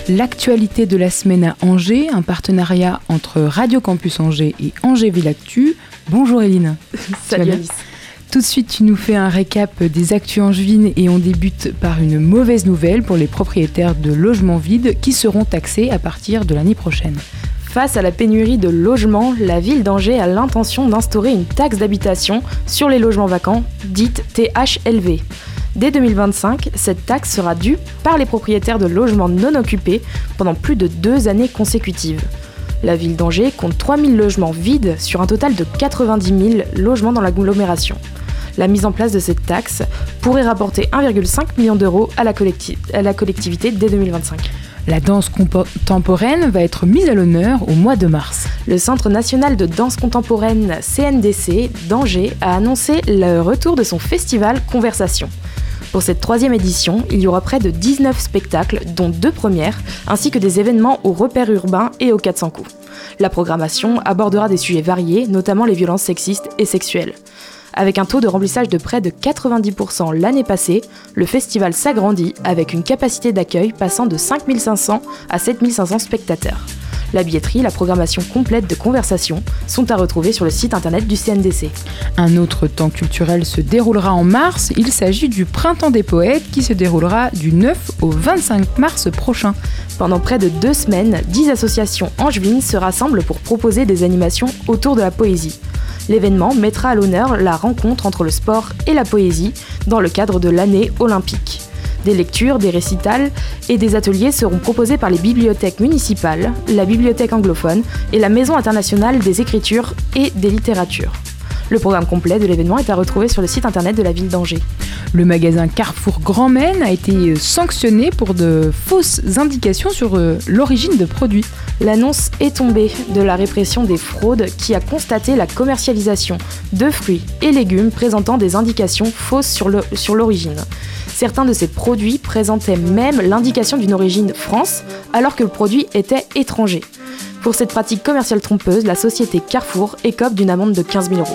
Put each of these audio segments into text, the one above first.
L'actualité de la semaine à Angers, un partenariat entre Radio Campus Angers et Angers Ville Actu. Bonjour Éline. Salut Alice. Tout de suite, tu nous fais un récap des actus angevines et on débute par une mauvaise nouvelle pour les propriétaires de logements vides qui seront taxés à partir de l'année prochaine. Face à la pénurie de logements, la ville d'Angers a l'intention d'instaurer une taxe d'habitation sur les logements vacants, dite THLV. Dès 2025, cette taxe sera due par les propriétaires de logements non occupés pendant plus de 2 années consécutives. La ville d'Angers compte 3000 logements vides sur un total de 90 000 logements dans l'agglomération. La mise en place de cette taxe pourrait rapporter 1,5 million d'euros à la collectivité dès 2025. La danse contemporaine va être mise à l'honneur au mois de mars. Le Centre national de danse contemporaine CNDC d'Angers a annoncé le retour de son festival Conversation. Pour cette 3e édition, il y aura près de 19 spectacles, dont 2 premières, ainsi que des événements au repère urbain et au 400 coups. La programmation abordera des sujets variés, notamment les violences sexistes et sexuelles. Avec un taux de remplissage de près de 90% l'année passée, le festival s'agrandit avec une capacité d'accueil passant de 5500 à 7500 spectateurs. La billetterie et la programmation complète de Conversation sont à retrouver sur le site internet du CNDC. Un autre temps culturel se déroulera en mars. Il s'agit du Printemps des Poètes qui se déroulera du 9 au 25 mars prochain. Pendant près de 2 semaines, 10 associations angevines se rassemblent pour proposer des animations autour de la poésie. L'événement mettra à l'honneur la rencontre entre le sport et la poésie dans le cadre de l'année olympique. Des lectures, des récitals et des ateliers seront proposés par les bibliothèques municipales, la bibliothèque anglophone et la Maison internationale des écritures et des littératures. Le programme complet de l'événement est à retrouver sur le site internet de la ville d'Angers. Le magasin Carrefour Grand Maine a été sanctionné pour de fausses indications sur l'origine de produits. L'annonce est tombée de la répression des fraudes qui a constaté la commercialisation de fruits et légumes présentant des indications fausses sur l'origine. Certains de ces produits présentaient même l'indication d'une origine France, alors que le produit était étranger. Pour cette pratique commerciale trompeuse, la société Carrefour écope d'une amende de 15 000 €.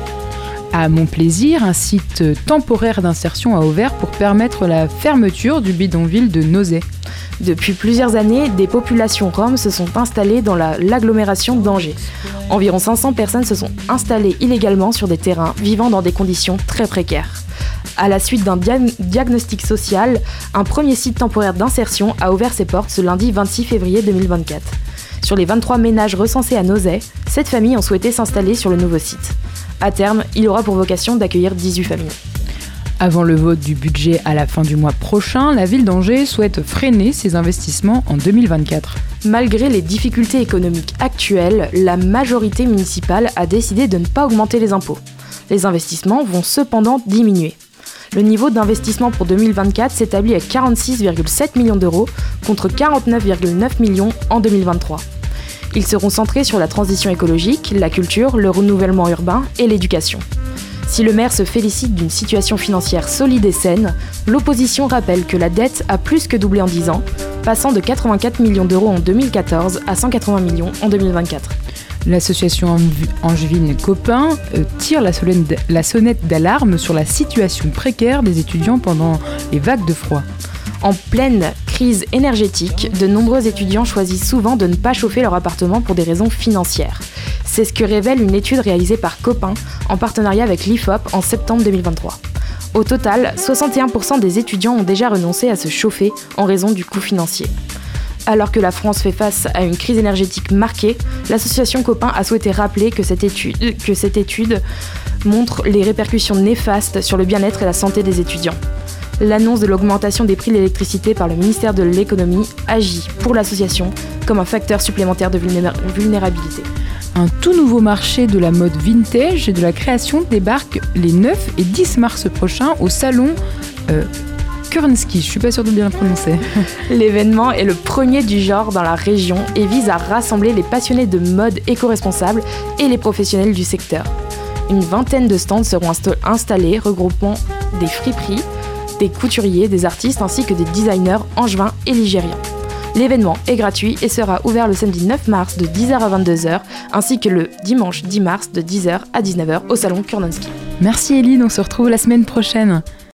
À Montplaisir, un site temporaire d'insertion a ouvert pour permettre la fermeture du bidonville de Nozay. Depuis plusieurs années, des populations roms se sont installées dans l'agglomération d'Angers. Environ 500 personnes se sont installées illégalement sur des terrains, vivant dans des conditions très précaires. À la suite d'un diagnostic social, un premier site temporaire d'insertion a ouvert ses portes ce lundi 26 février 2024. Sur les 23 ménages recensés à Nozay, 7 familles ont souhaité s'installer sur le nouveau site. À terme, il aura pour vocation d'accueillir 18 familles. Avant le vote du budget à la fin du mois prochain, la ville d'Angers souhaite freiner ses investissements en 2024. Malgré les difficultés économiques actuelles, la majorité municipale a décidé de ne pas augmenter les impôts. Les investissements vont cependant diminuer. Le niveau d'investissement pour 2024 s'établit à 46,7 millions d'euros contre 49,9 millions en 2023. Ils seront centrés sur la transition écologique, la culture, le renouvellement urbain et l'éducation. Si le maire se félicite d'une situation financière solide et saine, l'opposition rappelle que la dette a plus que doublé en 10 ans, passant de 84 millions d'euros en 2014 à 180 millions en 2024. L'association angevine Copain tire la sonnette d'alarme sur la situation précaire des étudiants pendant les vagues de froid. En pleine crise énergétique, de nombreux étudiants choisissent souvent de ne pas chauffer leur appartement pour des raisons financières. C'est ce que révèle une étude réalisée par Copain en partenariat avec l'IFOP en septembre 2023. Au total, 61% des étudiants ont déjà renoncé à se chauffer en raison du coût financier. Alors que la France fait face à une crise énergétique marquée, l'association Copain a souhaité rappeler que cette étude montre les répercussions néfastes sur le bien-être et la santé des étudiants. L'annonce de l'augmentation des prix de l'électricité par le ministère de l'économie agit pour l'association comme un facteur supplémentaire de vulnérabilité. Un tout nouveau marché de la mode vintage et de la création débarque les 9 et 10 mars prochains au salon Kurnsky, je suis pas sûre de bien le prononcer. L'événement est le premier du genre dans la région et vise à rassembler les passionnés de mode éco-responsable et les professionnels du secteur. Une vingtaine de stands seront installés regroupant des friperies, des couturiers, des artistes ainsi que des designers angevins et ligériens. L'événement est gratuit et sera ouvert le samedi 9 mars de 10h à 22h ainsi que le dimanche 10 mars de 10h à 19h au salon Kurnsky. Merci Éline, on se retrouve la semaine prochaine.